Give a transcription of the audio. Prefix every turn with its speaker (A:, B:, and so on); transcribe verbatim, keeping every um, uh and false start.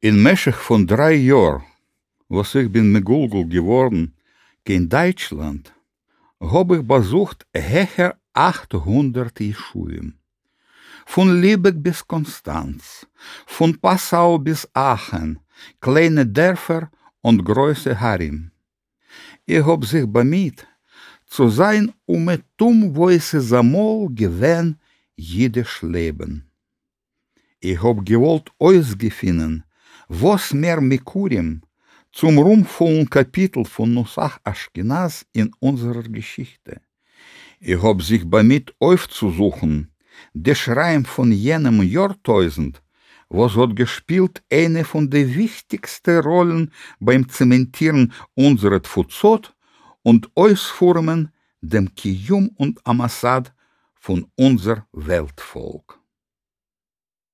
A: In Meschech von drei Jahren, was ich bin Megulgul geworden, in Deutschland, hab ich besucht hecher achthundert Jeschuim. Von Lübeck bis Konstanz, von Passau bis Aachen, kleine Dörfer und große Harim. Ich hab sich bemüht, zu sein, um mit tum, wo es es amol gewähn, jüdisch Leben. Ich hab gewollt ausgefinden, was mehr Mikurim zum ruhmvollen Kapitel von Nusach Aschkenaz in unserer Geschichte. Ich hab sich bemüht aufzusuchen, der Schrein von jenem Jahrtausend, was hat gespielt eine von der wichtigsten Rollen beim Zementieren unserer Tfuzot und Ausformen dem Kiyum und Amassad von unser Weltvolk.